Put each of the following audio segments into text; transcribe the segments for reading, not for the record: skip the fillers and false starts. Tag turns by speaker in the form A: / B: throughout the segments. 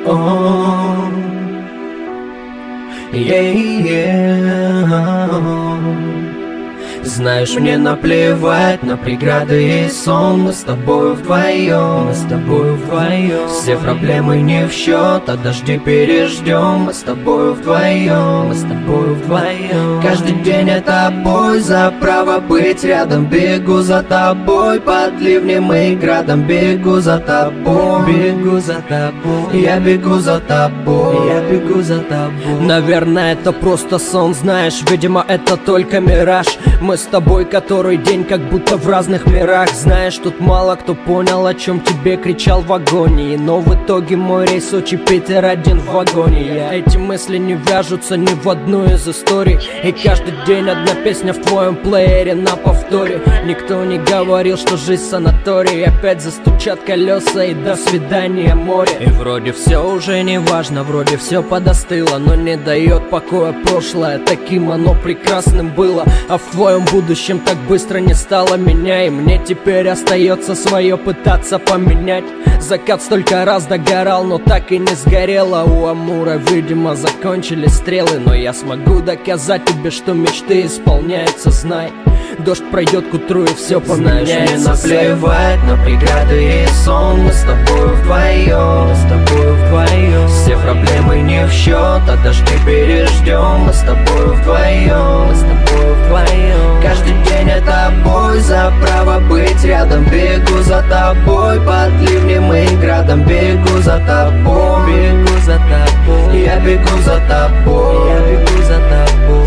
A: Знаешь, мне наплевать на преграды и сон. Мы с тобою вдвоем, мы с тобою вдвоем. Все проблемы не в счет, а дожди переждем. Мы с тобою вдвоем, мы с тобою вдвоем. Каждый день это бой за право быть рядом. Бегу за тобой под ливнем и градом. Бегу за тобой, бегу за тобой. Я бегу за тобой, я бегу за тобой.
B: Наверное, это просто сон, знаешь, видимо, это только мираж. Мы с тобой который день как будто в разных мирах. Знаешь, тут мало кто понял, о чем тебе кричал в агонии. Но в итоге мой рейс Сочи-Питер один в вагоне. Эти мысли не вяжутся ни в одну из историй. И каждый день одна песня в твоем плеере на повторе. Никто не говорил, что жизнь санаторий. Опять застучат колеса и до свидания море. И вроде все уже не важно, вроде все подостыло, но не дает покоя прошлое. Таким оно прекрасным было, а в твоем будущем так быстро не стало меня. И мне теперь остается свое пытаться поменять. Закат столько раз догорал, но так и не сгорело. У Амура, видимо, закончились стрелы. Но я смогу доказать тебе, что мечты исполняются, знай. Дождь пройдет к утру и все поменяется.
A: Знаешь, мне наплевать на преграды и сон. Мы с тобой вдвоем, мы с тобой вдвоем. Все проблемы не в счет, а дожди переждем. Мы с тобой вдвоем, мы с тобой вдвоем. Каждый день это бой за право быть рядом. Бегу за тобой под ливнем и градом. Бегу за тобой, бегу за тобой. Я бегу за тобой, я бегу за тобой.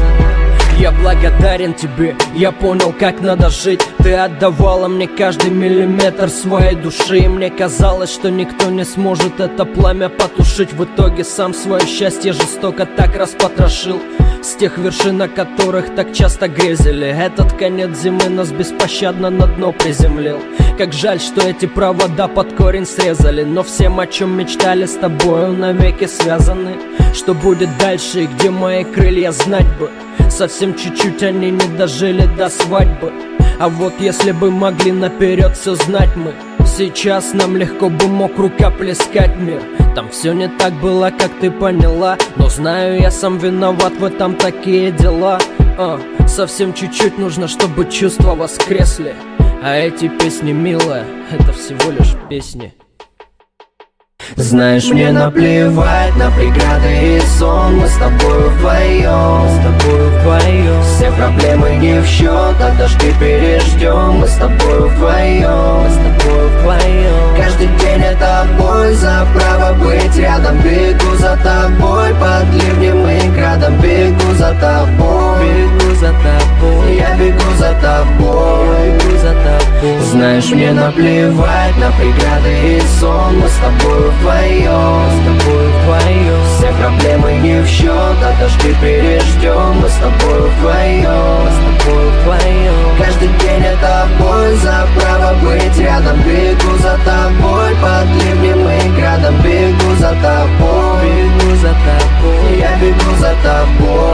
B: Я благодарен тебе, я понял, как надо жить. Ты отдавала мне каждый миллиметр своей души. И мне казалось, что никто не сможет это пламя потушить. В итоге сам свое счастье жестоко так распотрошил. С тех вершин, на которых так часто грезили. Этот конец зимы нас беспощадно на дно приземлил. Как жаль, что эти провода под корень срезали. Но всем, о чем мечтали, с тобою навеки связаны. Что будет дальше и где мои крылья, знать бы. Совсем чуть-чуть они не дожили до свадьбы. А вот если бы могли наперед все знать мы, сейчас нам легко бы мог рукоплескать мир. Там все не так было, как ты поняла. Но знаю, я сам виноват в этом, такие дела. Совсем чуть-чуть нужно, чтобы чувства воскресли. А эти песни, милая, это всего лишь песни.
A: Знаешь, мне наплевать на преграды и сон. Мы с тобой вдвоем, мы с тобой вдвоем. Все проблемы не в счет, а дожди переждем. Мы с тобой вдвоем, мы с тобой вдвоем. Каждый день это бой за право быть рядом. Бегу за тобой под ливнем и градом. Бегу за тобой, бегу за тобой. Я бегу за тобой, я бегу за тобой. Знаешь, мне наплевать на преграды и сон. Мы с тобой вдвоем, с тобой вдвоем. Все проблемы не в счет, а дожди переждем. Мы с тобой вдвоем, мы с тобой вдвоем. Каждый день это бой за право быть рядом. Бегу за тобой под ливнем и градом. Бегу за тобой, бегу за тобой. Я бегу за тобой.